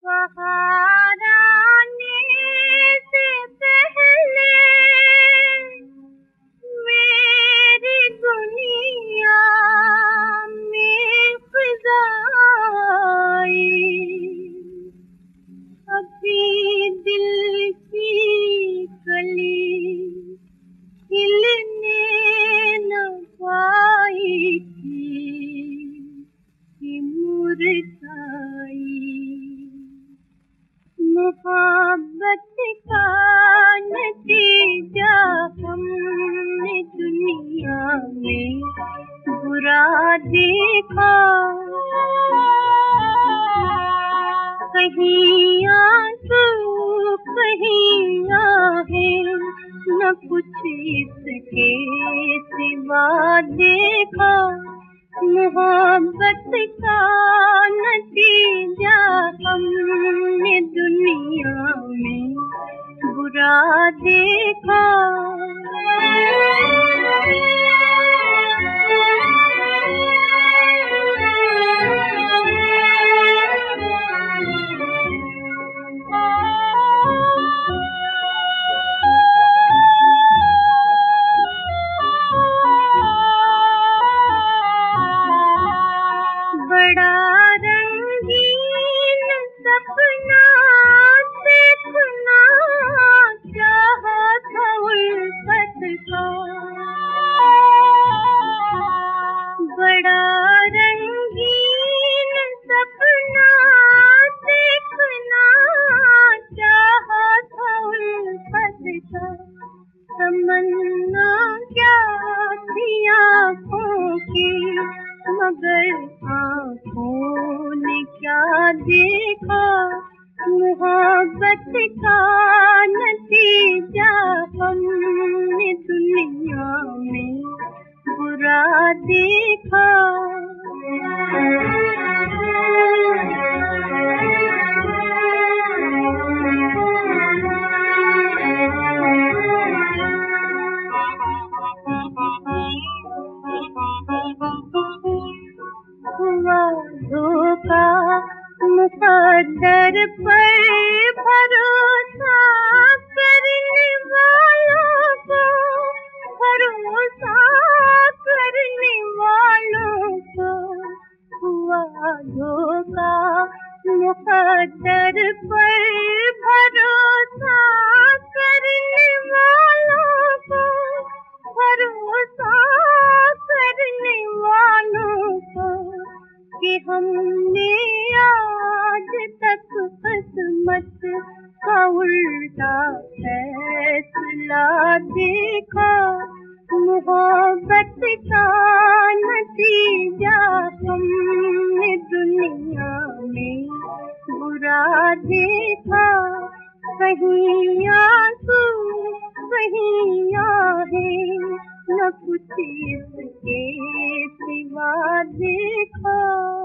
बहार आने से पहले मेरी दुनिया में ख़ुदा आई। अभी दिल की कली खिलने न पाई थी कि मुरझाई। मोहब्बत का नतीजा हमने दुनिया में बुरा देखा। कहीं आंसू कहीं आहें, न कुछ इसके सिवा देखा। मोहब्बत का नतीजा हमने दुनिया में बुरा देखा। बड़ा रंगीन सपना देखना चाहा था उल्फत का। बड़ा रंगीन सपना देखना चाहा था उल्फत का। तमन्ना क्या थी आँखों की, मगर आँखों ने क्या देखा। मोहब्बत का नतीजा हमने दुनिया में बुरा देखा। हुआ धोखा मुक़द्दर पर भरोसा करने वालों को, भरोसा करने वालों को। हुआ धोखा मुक़द्दर पर भरोसा करने वालों को, भरोसा करने वालों को। कि हमने आज तक किस्मत का उल्टा फैसला देखा। मोहब्बत का नतीजा हमने दुनिया में बुरा देखा। कहीं आंसू कहीं आहें, न कुछ इसके सिवा देखा।